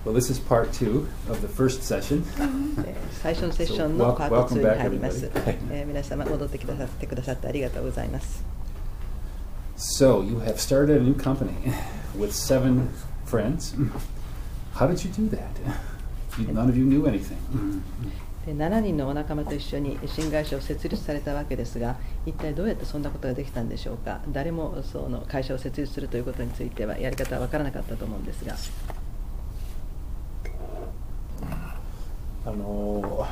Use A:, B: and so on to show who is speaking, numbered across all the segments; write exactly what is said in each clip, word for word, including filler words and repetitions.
A: Well, this is part two of the first session.
B: 最初のセッションのパートツーに入ります。えー、皆様戻ってきてくださってありがとうございます。
A: So you have started a new company with seven friends. How did you do that? None of you knew anything.
B: でななにんのお仲間と一緒に新会社を設立されたわけですが、一体どうやってそんなことができたんでしょうか。誰もその会社を設立するということについてはやり方は分からなかったと思うんですが。
C: あの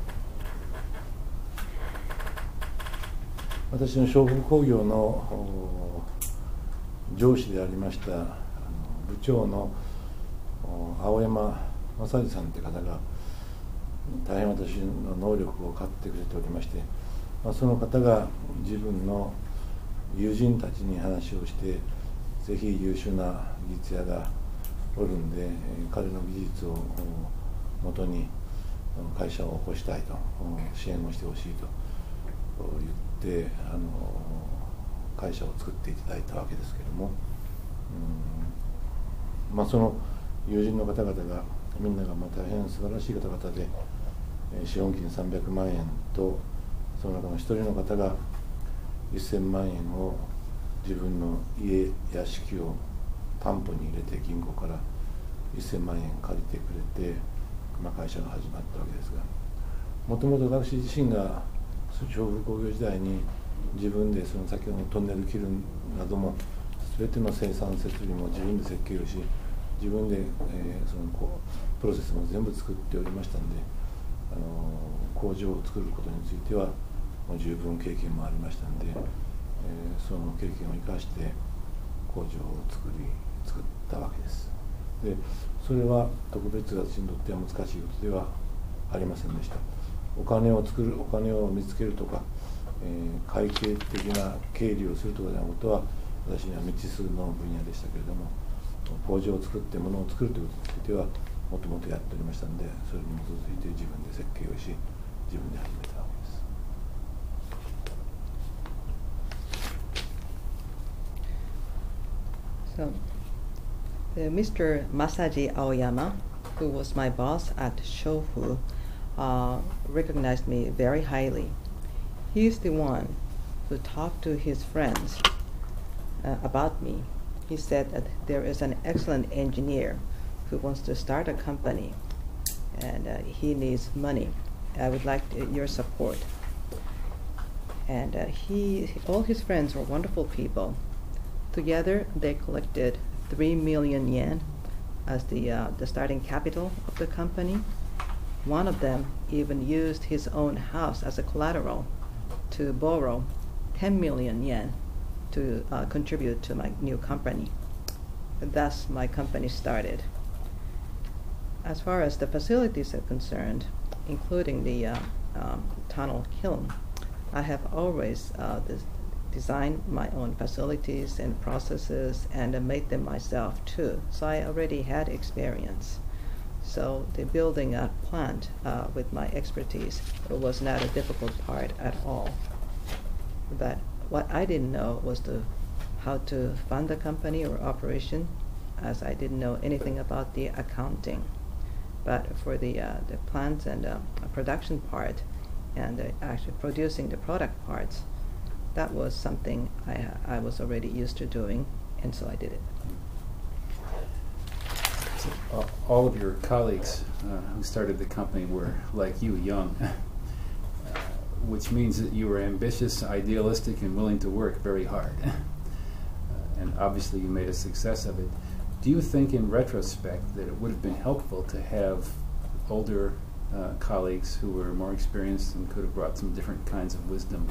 C: 私の商福工業の上司でありましたあの部長の青山正治さんという方が大変私の能力を買ってくれておりまして、まあ、その方が自分の友人たちに話をしてぜひ優秀な技術者がおるんで彼の技術をもとに会社を起こしたいと支援をしてほしいと言ってあの会社を作っていただいたわけですけれども、うんまあ、その友人の方々がみんながまあ大変素晴らしい方々で資本金さんびゃくまんえんとその中の一人の方がせんまんえんを自分の家屋敷を担保に入れて銀行からせんまんえん借りてくれて、まあ、会社が始まったわけですが、もともと私自身が商福工業時代に自分でその先ほどのトンネル切るなども全ての生産設備も自分で設計をし自分で、えー、そのこうプロセスも全部作っておりましたので、あの工場を作ることについてはもう十分経験もありましたので、えー、その経験を生かして工場を作り作ったわけです。でそれは特別私にとっては難しいことではありませんでした。お金を作るお金を見つけるとか、えー、会計的な経理をするとかでのことは私には未知数の分野でしたけれども、工場を作って物を作るということについてはもともとやっておりましたので、それに基づいて自分で設計をし自分で始めたわけです。
B: So, uh, Mister Masaji Aoyama, who was my boss at Shofu, uh, recognized me very highly. He's the one who talked to his friends uh, about me. He said that there is an excellent engineer who wants to start a company and uh, he needs money. I would like to, your support. And uh, he, all his friends were wonderful people. Together they collected three million yen as the, uh, the starting capital of the company. One of them even used his own house as a collateral to borrow ten million yen to uh, contribute to my new company. Thus, my company started. As far as the facilities are concerned, including the uh, um, tunnel kiln, I have always uh, des designed my own facilities and processes and uh, made them myself too. So I already had experience. So the building a plant uh, with my expertise was not a difficult part at all. But what I didn't know was the, how to fund the company or operation, as I didn't know anything about the accounting. But for the, uh, the plants and uh, production part and uh, actually producing the product parts, that was something I, I was already used to doing, and so I did it.
A: So, uh, all of your colleagues uh, who started the company were, like you, young. Which means that you were ambitious, idealistic, and willing to work very hard. uh, and obviously you made a success of it. Do you think in retrospect that it would have been helpful to have older uh, colleagues who were more experienced and could have brought some different kinds of wisdom?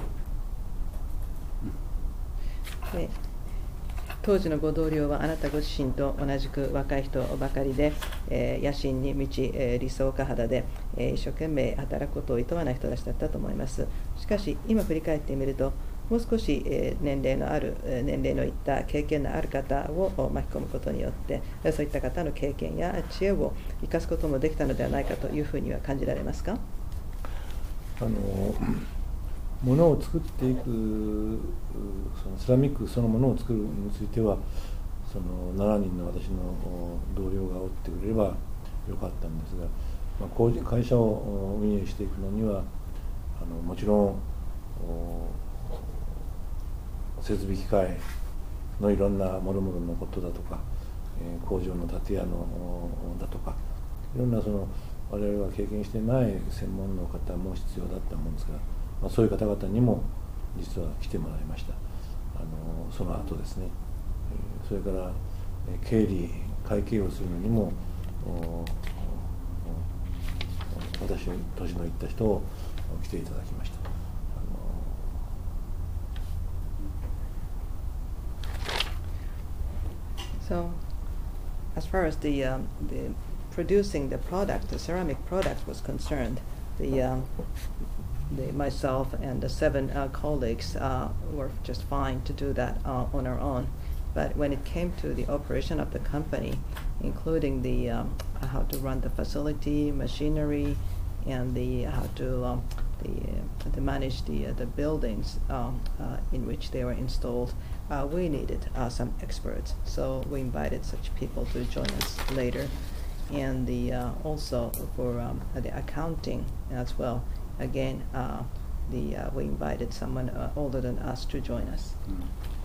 B: で当時のご同僚はあなたご自身と同じく若い人ばかりで、えー、野心に満ち、えー、理想家肌で、えー、一生懸命働くことを厭わない人たちだったと思います。しかし今振り返ってみるともう少し、えー、年齢のある、えー、年齢のいった経験のある方を巻き込むことによって、えー、そういった方の経験や知恵を生かすこともできたのではないかというふうには感じられますか？
C: あのものを作っていくそのセラミックそのものを作るについてはそのしちにんの私の同僚がおってくれれば良かったんですが、まあ、工事会社を運営していくのにはあのもちろん設備機械のいろんなもろもろのことだとか、えー、工場の建屋のだとかいろんなその我々が経験してない専門の方も必要だったもんですから、まあ、そういう方々にも実は来てもらいました。あのその後ですね、それから経理会計をするのにも私年のいった人を来ていただきました。
B: So, as far as the um, the producing the product, the ceramic product was concerned, the um, the myself and the seven uh, colleagues uh, were just fine to do that uh, on our own. But when it came to the operation of the company, including the um, how to run the facility, machinery, and the how to um, the uh, to manage the uh, the buildings um, uh, in which they were installed, uh, we needed uh, some experts. So we invited such people to join us later, and the uh, also for um, the accounting as well. Again, uh, the uh, we invited someone uh, older than us to join us.
A: Mm.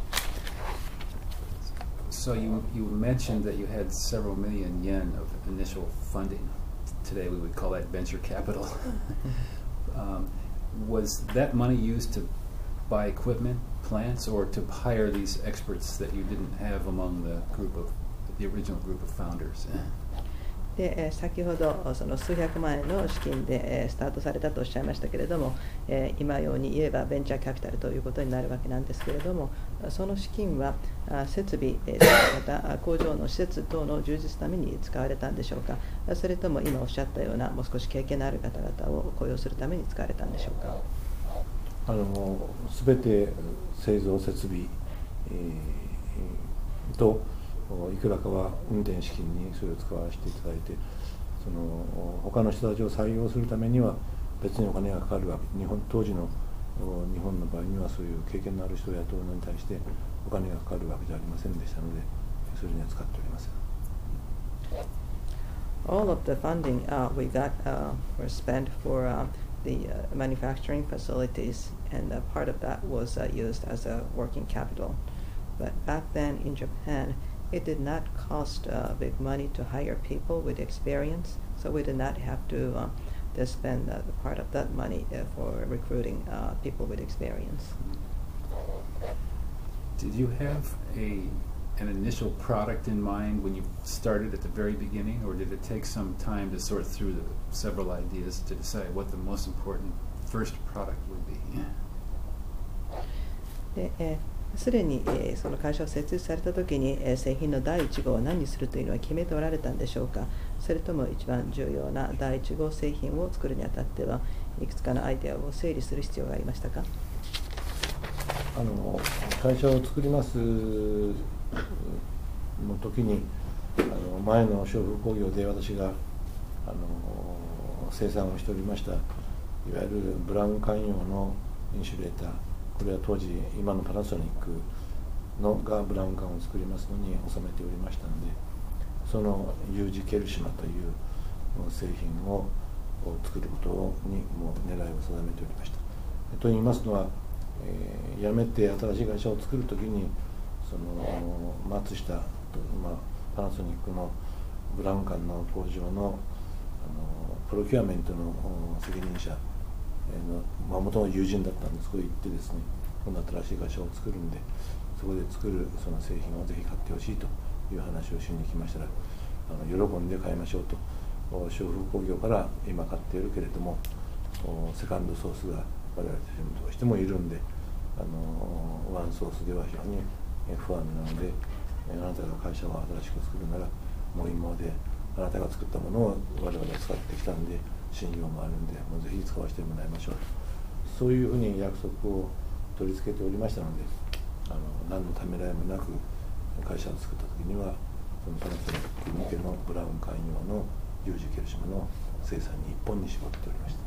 A: So you you mentioned that you had several million yen of initial funding. Today we would call that venture capital. um, was that money used to buy equipment, plants, or to hire these experts that you didn't have among the group of the original group of founders?
B: でえー、先ほどその数百万円の資金で、えー、スタートされたとおっしゃいましたけれども、えー、今ように言えばベンチャーキャピタルということになるわけなんですけれども、その資金はあ設備、えー、また工場の施設等の充実のために使われたんでしょうか、それとも今おっしゃったようなもう少し経験のある方々を雇用するために使われたんでしょうか。
C: あの全て製造設備、えー、といくらかは運転資金にそれを使わせていただいて、その他の人たちを採用するためには別にお金がかかるわけ、日本当時の日本の場合にはそういう経験のある人を雇うのに対してお金がかかるわけじゃありませんでしたので、それには使っておりません。
B: All of the funding uh, we got uh, were spent for uh, the uh, manufacturing facilities, and uh, part of that was uh, used as a working capital. But back then in Japan, it did not cost uh, big money to hire people with experience, so we did not have to, uh, to spend uh, part of that money uh, for recruiting uh, people with experience.
A: Did you have a an initial product in mind when you started at the very beginning, or did it take some time to sort through the several ideas to decide what the most important first product would be?
B: で、えーすでに、えー、その会社を設立されたときに、えー、製品の第一号を何にするというのは決めておられたんでしょうか。それとも一番重要な第一号製品を作るにあたってはいくつかのアイデアを整理する必要がありましたか。
C: あの会社を作りますの時にあの前の商風工業で私があの生産をしておりましたいわゆるブラウン管用のインシュレーター、これは当時今のパナソニックのがブラウン管を作りますのに収めておりましたので、その ユージ ケルシマという製品を作ることにも狙いを定めておりました。と言いますのは、えー、辞めて新しい会社を作るときにその松下と、まあ、パナソニックのブラウン管の工場の、あのプロキュアメントの責任者の、まあ、元の友人だったんです。そこへ行ってですね、今度新しい会社を作るんでそこで作るその製品をぜひ買ってほしいという話をしに来ましたら、あの喜んで買いましょうと、商風工業から今買っているけれどもセカンドソースが我々としてもどうしてもいるんで、あのワンソースでは非常に不安なので、あなたが会社を新しく作るならもう今まであなたが作ったものを我々が使ってきたんで信用もあるんで、もうぜひ使わせてもらいましょうと、そういうふうに約束を取り付けておりましたので、あの何のためらいもなく会社を作った時にはそのパナソニック向けのブラウン管用の ユージ ケルシマの生産に一本に絞っておりました。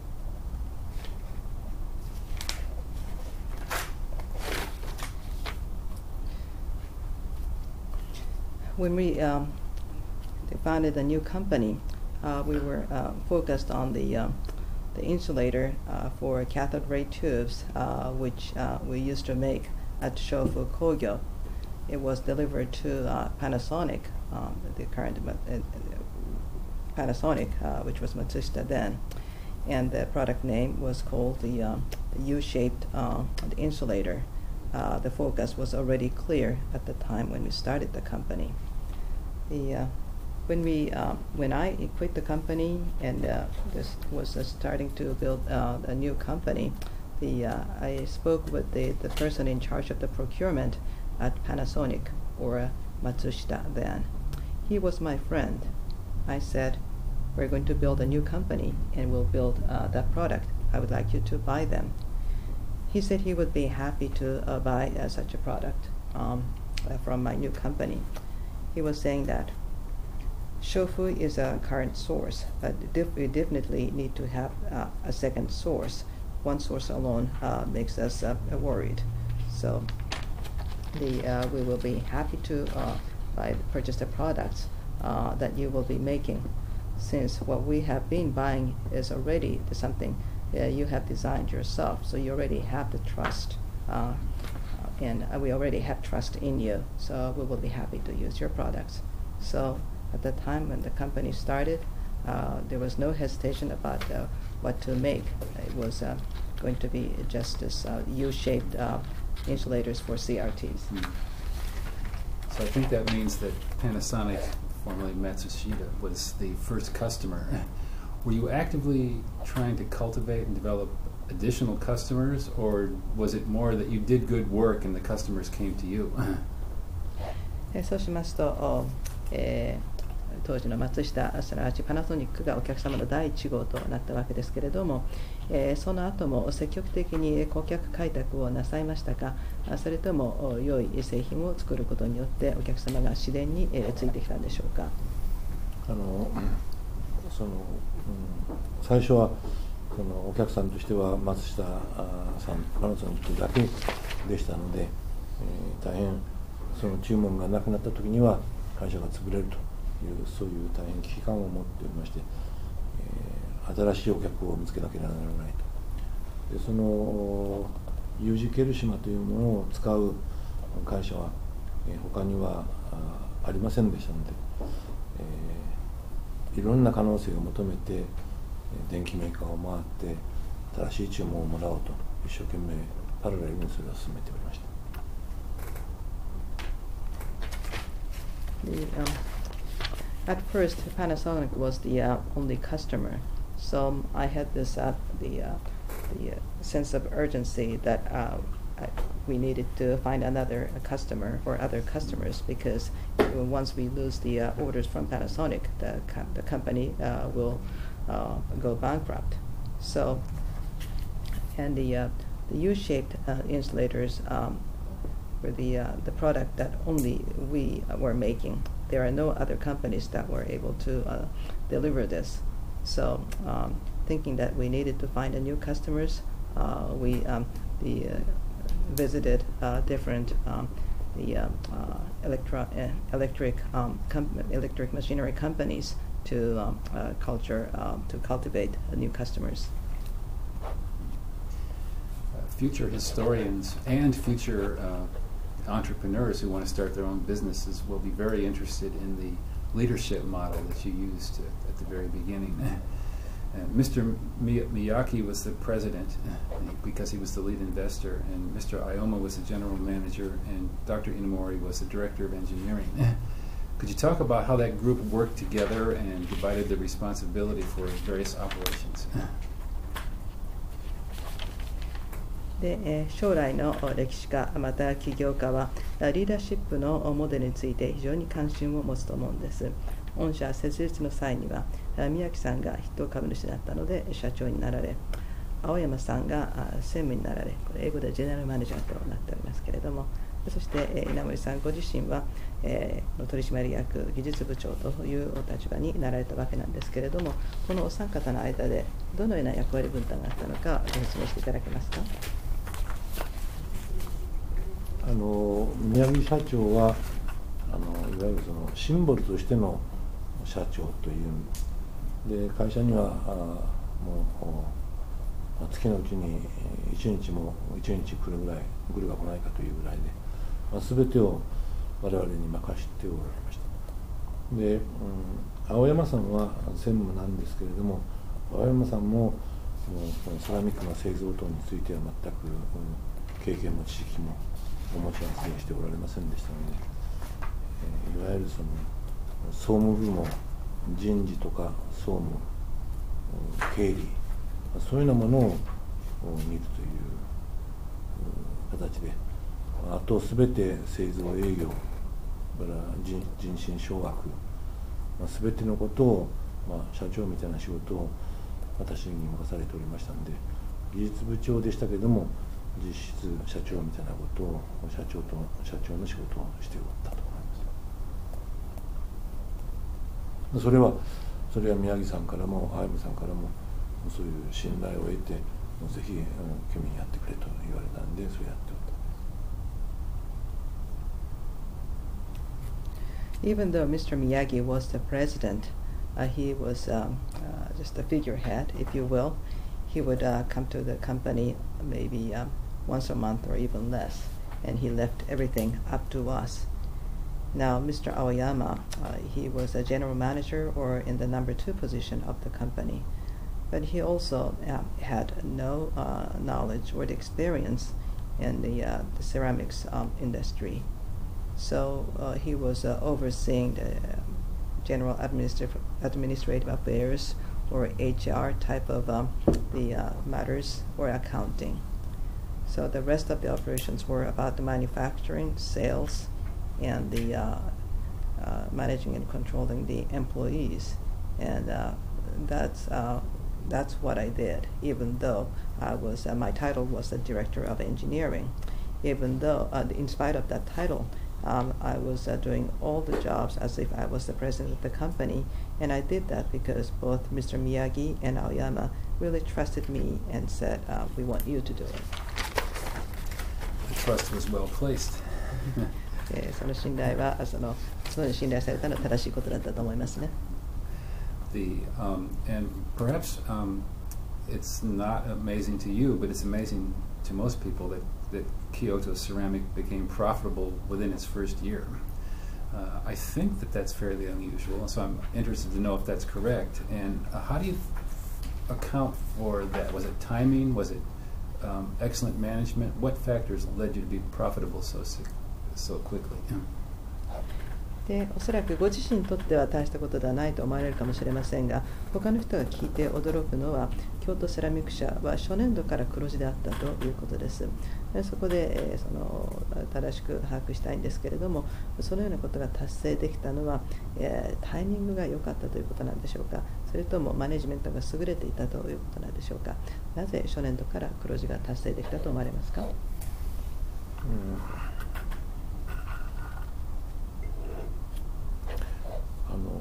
B: When we um, founded a new company, uh, we were uh, focused on the um, the insulator uh, for cathode ray tubes, uh, which uh, we used to make at Shofu Kogyo. It was delivered to uh, Panasonic, um, the current uh, Panasonic, uh, which was Matsushita then, and the product name was called the, um, the U-shaped uh, the insulator. Uh, the focus was already clear at the time when we started the company. The uh, when we uh, when I quit the company and uh, this was uh, starting to build uh, a new company, the uh, I spoke with the, the person in charge of the procurement at Panasonic, or uh, Matsushita then. He was my friend. I said, we're going to build a new company and we'll build uh, that product. I would like you to buy them. He said he would be happy to uh, buy uh, such a product um, uh, from my new company. He was saying that Shofu is a current source, but def we definitely need to have uh, a second source. One source alone uh, makes us uh, worried. So the, uh, we will be happy to uh, buy, purchase the products uh, that you will be making, since what we have been buying is already something uh, you have designed yourself, so you already have the trust, uh, and uh, we already have trust in you, so we will be happy to use your products. So at the time when the company started, uh, there was no hesitation about uh, what to make. It was uh, going to be just this uh, U-shaped uh, insulators for C R Ts.
A: Hmm. So I think that means that Panasonic, formerly Matsushita, was the first customer. Were you actively trying to cultivate and develop additional customers, or was it more that you did good work and the customers came to you?
B: えそうしますと、えー当時の松下すなわちパナソニックがお客様の第一号となったわけですけれども、えー、その後も積極的に顧客開拓をなさいましたか、それとも良い製品を作ることによってお客様が自然に、えー、ついてきたんでしょうか。
C: あのその、うん、最初はそのお客さんとしては松下さん、パナソニックだけでしたので、えー、大変その注文がなくなった時には会社が潰れるというそういう大変危機感を持っておりまして、えー、新しいお客を見つけなければならないと。でその ユージー ケルシマというものを使う会社は、えー、他には あ, ありませんでしたので、えー、いろんな可能性を求めて電機メーカーを回って新しい注文をもらおうと一生懸命パラレルにそれを進めておりました。
B: The, um, at first, Panasonic was the uh, only customer, so I had this uh, the uh, the uh, sense of urgency that uh, I, we needed to find another uh, customer or other customers, because once we lose the uh, orders from Panasonic, the co the company uh, will uh, go bankrupt. So, and the uh, the U-shaped uh, insulators um, were the uh, the product that only we uh, were making. There are no other companies that were able to uh, deliver this. So, um, thinking that we needed to find a new customers, uh, we um, the uh, visited uh, different um, the um, uh, electro uh, electric um, electric machinery companies to um, uh, culture um, to cultivate uh, new customers.
A: Uh, future historians and future uh, entrepreneurs who want to start their own businesses will be very interested in the leadership model that you used at, at the very beginning. Uh, Mister Miyake was the president uh, because he was the lead investor, and Mister Ayoma was the general manager, and Doctor Inamori was the director of engineering. Could you talk about how that group worked together and divided the responsibility for various operations?
B: で、えー、将来の歴史家また起業家はリーダーシップのモデルについて非常に関心を持つと思うんです。御社設立の際には宮城さんが筆頭株主だったので社長になられ、青山さんが専務になられ、これ英語でジェネラルマネージャーとなっておりますけれども、そして稲森さんご自身は、えー、取締役技術部長というお立場になられたわけなんですけれども、このお三方の間でどのような役割分担があったのかご説明していただけますか。
C: あの宮城社長はあのいわゆるそのシンボルとしての社長というで会社にはあもう月のうちにいちにちもいちにち来るぐらい来るか来ないかというぐらいで、まあ、全てを我々に任せておられました。で、うん、青山さんは専務なんですけれども、青山さんももうセラミックの製造等については全く、うん、経験も知識もお持ち合わせしておられませんでしたので、えー、いわゆるその総務部門、人事とか総務、経理、そういうようなものを見るという形で、あとすべて製造営業から人人心掌握、すべてのことを、まあ、社長みたいな仕事を私に任されておりましたので、技術部長でしたけれども実質社長みたいなことを社長と社長の仕事をしておったと思います。それはそれは宮城さんからも青山さんからもそういう信頼を得て、ぜひ君にやってくれと言われたんで、そうやっておった。
B: Even though Mister Miyagi was the president, uh, he was um, uh, just a figurehead, if you will. He would uh, come to the company maybe um, once a month or even less, and he left everything up to us. Now, Mister Aoyama, uh, he was a general manager or in the number two position of the company, but he also uh, had no uh, knowledge or the experience in the, uh, the ceramics um, industry. So uh, he was uh, overseeing the general administrative administrative affairs or H R type of um, the uh, matters or accounting. So the rest of the operations were about the manufacturing, sales, and the uh, uh, managing and controlling the employees, and uh, that's uh, that's what I did. Even though I was uh, my title was the director of engineering, even though uh, in spite of that title, um, I was uh, doing all the jobs as if I was the president of the company, and I did that because both Mister Miyagi and Aoyama really trusted me and said, uh, "We want you to do it."
A: The trust was well placed.
B: えー、その信頼はそのその信頼されたのは正しいことだったと思いますね。
A: The um, and perhaps um, it's not amazing to you, but it's amazing to most people that that Kyoto Ceramic became profitable within its first year. Uh, I think that that's fairly unusual, so I'm interested to know if that's correct. And uh, how do you account for that? Was it timing? Was it um, excellent management? What factors led you to be profitable so so quickly?
B: でおそらくご自身にとっては大したことではないと思われるかもしれませんが、他の人が聞いて驚くのは、京都セラミック社は初年度から黒字であったということです。でそこで、えー、その正しく把握したいんですけれども、そのようなことが達成できたのは、えー、タイミングが良かったということなんでしょうか、それともマネジメントが優れていたということなんでしょうか。なぜ初年度から黒字が達成できたと思われますか。うん
C: あの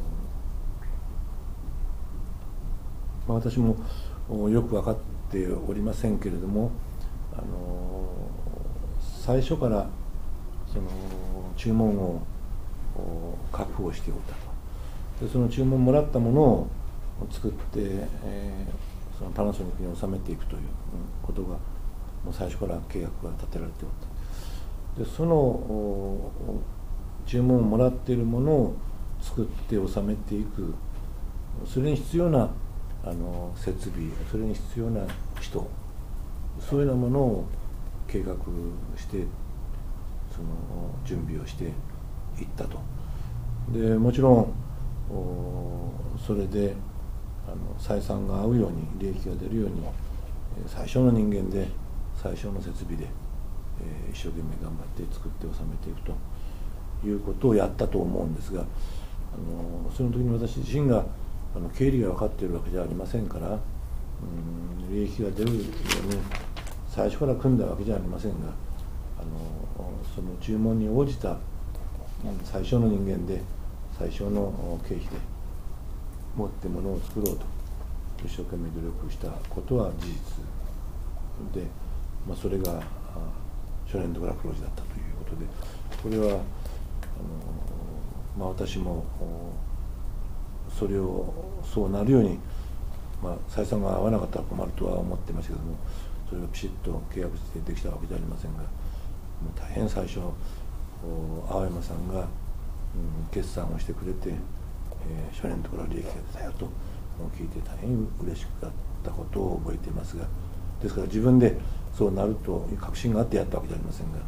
C: まあ、私もよく分かっておりませんけれども、あの最初からその注文を確保しておったと。でその注文もらったものを作って、えー、そのパナソニックに納めていくということがもう最初から契約が立てられておった。でその注文をもらっているものを作って納めていく、それに必要なあの設備、それに必要な人、そういうようなものを計画してその準備をしていったと。でもちろんそれであの採算が合うように、利益が出るように最初の人間で最初の設備で、えー、一生懸命頑張って作って納めていくということをやったと思うんですが、あのその時に私自身があの経理が分かっているわけじゃありませんから、うん、利益が出るように最初から組んだわけじゃありませんが、あのその注文に応じた最初の人間で最初の経費で持ってものを作ろうと一生懸命努力したことは事実で、まあ、それが初年度から黒字だったということで、これはあのまあ、私もそれをそうなるように、まあ、採算が合わなかったら困るとは思ってましたけども、それがピシッと契約してできたわけじゃありませんが、もう大変最初青山さんが、うん、決算をしてくれて、えー、初年のところは利益が出たよと聞いて大変嬉しかったことを覚えていますが、ですから自分でそうなるという確信があってやったわけじゃありませんが。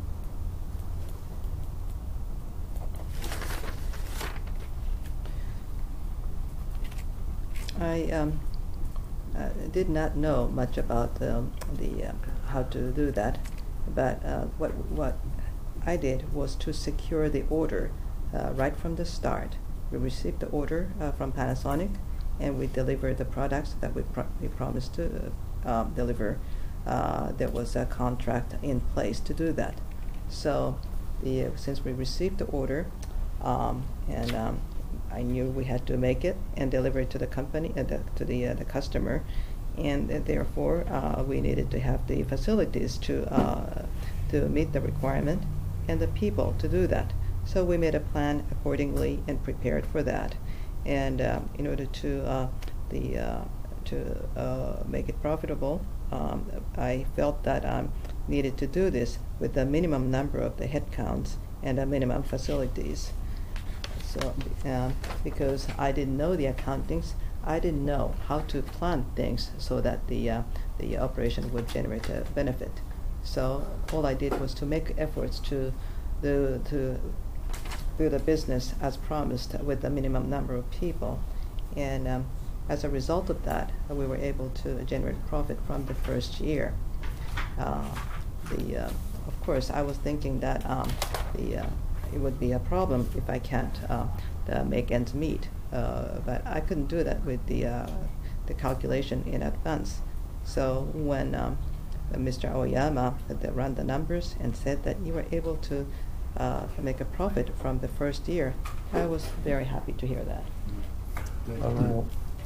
B: I um, uh, did not know much about um, the uh, how to do that, but uh, what what I did was to secure the order uh, right from the start. We received the order uh, from Panasonic, and we delivered the products that we pro- we promised to uh, um, deliver. Uh, there was a contract in place to do that. So, the uh, since we received the order, um, and um, I knew we had to make it and deliver it to the company, uh, the, to the uh, the customer, and uh, therefore uh, we needed to have the facilities to uh, to meet the requirement and the people to do that. So we made a plan accordingly and prepared for that. And um, in order to uh, the uh, to uh, make it profitable, um, I felt that I um, needed to do this with the minimum number of the headcounts and the minimum facilities. So, um, because I didn't know the accountings, I didn't know how to plan things so that the uh, the operation would generate a benefit. So all I did was to make efforts to do to do the business as promised with the minimum number of people, and um, as a result of that, uh, we were able to generate profit from the first year. Uh, the uh, of course, I was thinking that um, the uh, it would be a problem if I can't uh, uh, make ends meet. Uh, but I couldn't do that with the uh, the calculation in advance. So when um, Mister Aoyama uh, ran the numbers and said that you were able to uh, make a profit from the first year, I was very happy to hear that.
C: あの、うん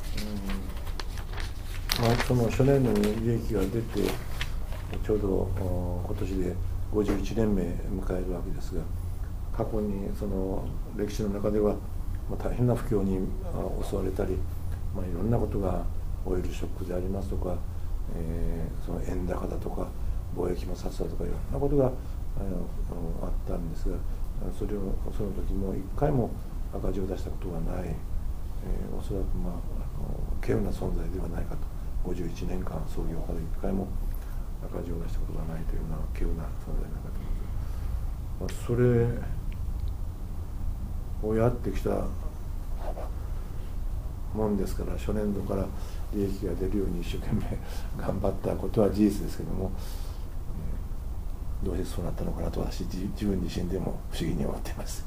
C: まあ、その初年度に利益が出てちょうど今年でごじゅういちねんめ迎えるわけですが、過去にその歴史の中では、まあ、大変な不況に襲われたり、まあ、いろんなことがオイルショックでありますとか、えー、その円高だとか貿易摩擦だとかいろんなことが あ, あったんですが、それをその時も一回も赤字を出したことはない、えー、おそらく、まあ、あの稀有な存在ではないかと。ごじゅういちねんかん創業から一回も赤字を出したことがないというような稀有な存在なのかと思います。まあ、それをやってきたもんですから、初年度から利益が出るように一生懸命頑張ったことは事実ですけども、どうしてそうなったのかなと私自分自身でも不思議に思っています。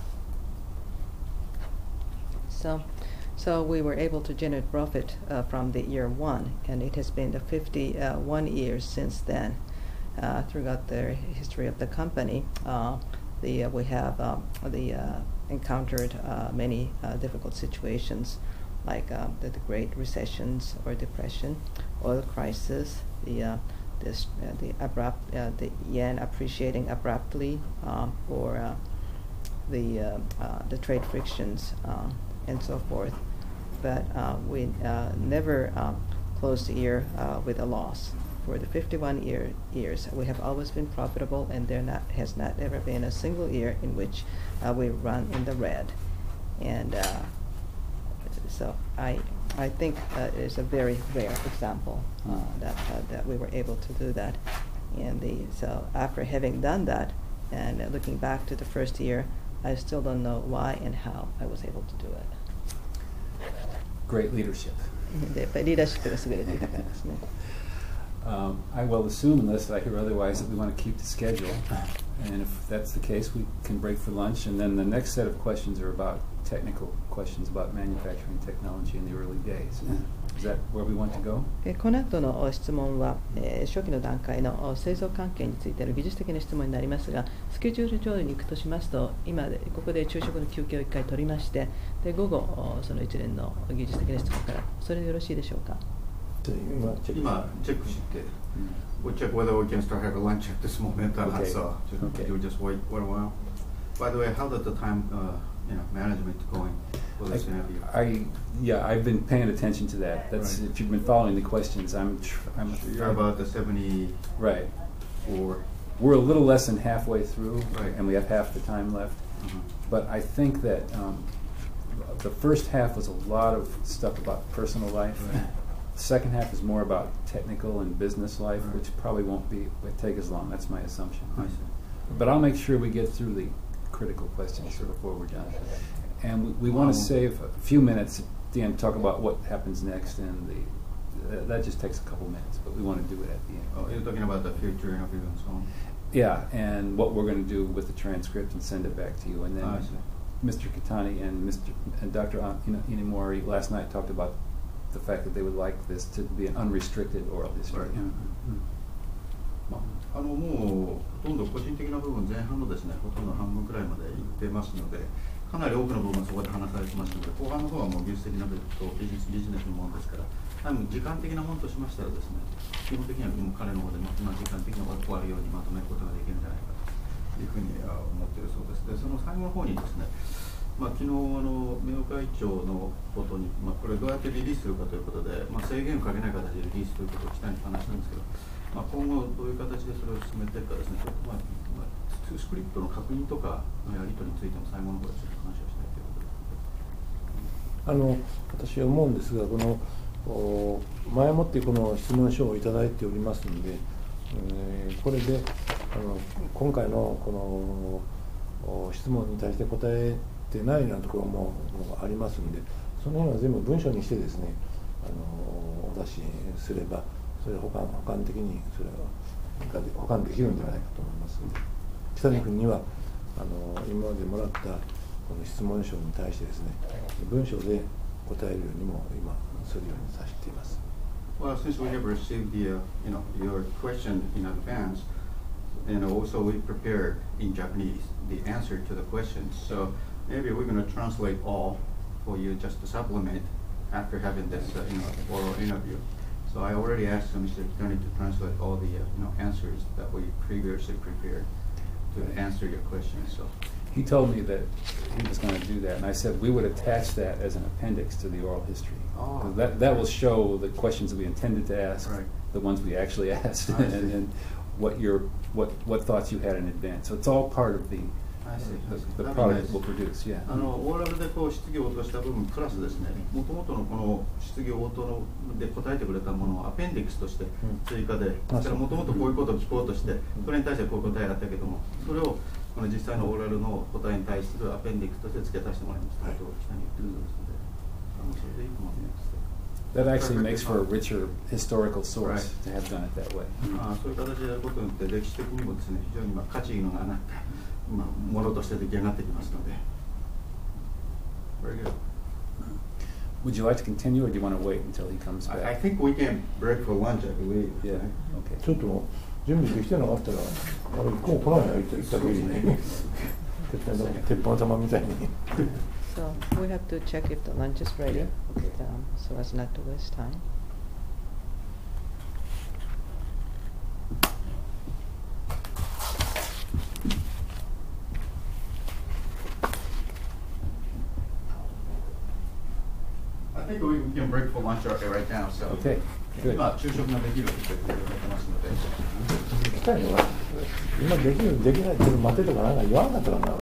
B: So, so we were able to generate profit uh, from the year one, and it has been the fifty-one years since then. Uh, throughout the history of the company, uh, the uh, we have um, the uh, encountered uh, many uh, difficult situations, like uh, the, the Great Recessions or Depression, oil crisis, the uh, this uh, the abrupt uh, the yen appreciating abruptly, um, or uh, the uh, uh, the trade frictions um, and so forth. But uh, we uh, never um, closed the year uh, with a loss. For the fifty-one year, years, we have always been profitable, and there not, has not ever been a single year in which uh, we run in the red. And uh, so I, I think uh, it is a very rare example uh, that uh, that we were able to do that. And the so after having done that, and uh, looking back to the first year, I still don't know why and how I was able to do it.
A: Great leadership.
B: でやっぱりリーダーシップが優れていたからですね。
A: Um, I will assume, unless I hear otherwise, that we want to keep the schedule. And if that's the case, we can break for lunch. And then the next set of questions are about technical questions about manufacturing technology in the early days. Is that where we want to go?
B: この後の質問は、えー、初期の段階の製造関係についての技術的な質問になりますが、スケジュール上に行くとしますと、今でここで昼食の休憩をいっかい取りまして、で午後その一連の技術的な質問から、それでよろしいでしょうか。
D: 今チェックして、we'll check whether we can start having lunch at this moment or not. So just, you'll just wait for a while. By the way, how did the time, uh, you know, management going? for this interview?
A: I, yeah, I've been paying attention to that. That's
D: Right.
A: if you've been following the questions. I'm, tr I'm.
D: So you're about the seventy-four.
A: Right. We're a little less than halfway through,
D: Right.
A: and we have half the time left.
D: Uh-huh.
A: But I think that um, the first half was a lot of stuff about personal life.
D: Right.
A: The second half is more about technical and business life,
D: Right.
A: which probably won't be would take as long. That's my assumption.
D: I see.
A: But I'll make sure we get through the critical questions before we're done. And we, we want
D: Um,
A: to save a few minutes at the end to talk about what happens next, and the uh, that just takes a couple minutes, but we want to do it at the end.
D: Oh, you're talking about the future interview and so on?
A: Yeah, and what we're going to do with the transcript and send it back to you. And then
D: I see.
A: Mister Kitani and Mister and Doctor Inamori last night talked about the fact that they would like this to be an unrestricted oral history.
D: Right.
A: Mm-hmm.
D: あのもうほとんど個人的な部分前半のですねほとんど半分くらいまでいってますのでかなり多くの部分そこで話されてますので後半の方はもう技術的な部分とビジネスビジネスのものですから多分時間的なものとしましたらですね基本的にはもう彼の方でまあ時間的に終わるようにまとめることができるんじゃないかというふうに思っているそうです。でその最後の方にですねまあ、昨日あの名誉会長のことに、まあ、これどうやってリリースするかということで、まあ、制限をかけない形でリリースということを期待に話したんですけど、まあ、今後どういう形でそれを進めていくかですね、ちょっとまあ、まあ、スクリプトの確認とかのやり取りについても最後の方でちょっと話をしたいということで。
C: あの私は思うんですが、このお前もってこの質問書をいただいておりますので、えーこれであの今回のこのお質問に対して答えてないようなところもありますので、その辺は全部文書にしてですね、あのお出しすれば、それを保管保管的にそれは保管できるんではないかと思いますので、北谷君にはあの今までもらったこの質問書に対してですね、文章で答えるようにも今するようにさせています。
D: Well, since we have received the, uh, you know, your question in advance, and also we prepared in Japanese the answer to the questions, so maybe we're going to translate all for you just to supplement after having this, uh, you know, oral interview. So I already asked Mister Kitani to translate all the, uh, you know, answers that we previously prepared to answer your questions. So.
A: He told me that he was going to do that, and I said we would attach that as an appendix to the oral history.
D: Oh.
A: 'Cause that, that will show the questions that we intended to ask,
D: Right.
A: the ones we actually asked,
D: I
A: and,
D: see.
A: and what your what what thoughts you had in advance. So it's all part of the
D: I see, I see.
A: the, the
D: That'd be
A: product
D: nice.
A: we'll produce. Yeah.
D: あのオーラルでこう質疑応答した部分プラスですね、もともとのこの質疑応答ので答えてくれたものをアペンディクスとして追加で、ですからもともとこういうことを聞こうとして、それに対してこういう答えあったけども、それをこの実際のオーラルの答えに対するアペンディクスとして付け足してもらいましたということを下に言ってるそうですので、あのそれでいいと思います。
A: That actually makes for a richer historical source
D: Right.
A: to have done it that way.
D: あそういう形でやることによって歴史的にもですね、非常にまあ価値のがなった、まあ、ものとして出来上がってきますので。Very good.
A: Would you like to continue, or do you want to wait until he comes
D: I, I
A: back?
D: think we can break for lunch, I believe.
A: Yeah. Okay.
C: ちょっと準備できてなかったら、あれ、こう来ないの言った言った時にね、鉄板の鉄板玉みたいに。
B: So we have to check if the lunch is ready,
A: Yeah, okay.
B: um, so as not to waste time.
D: I think we can break for lunch right now, so.
A: Okay. Good.
D: 今、昼食ができるということで言われてますので。
C: 聞きたいのは、今できるできないって待ってとかなんか言わなかったかな。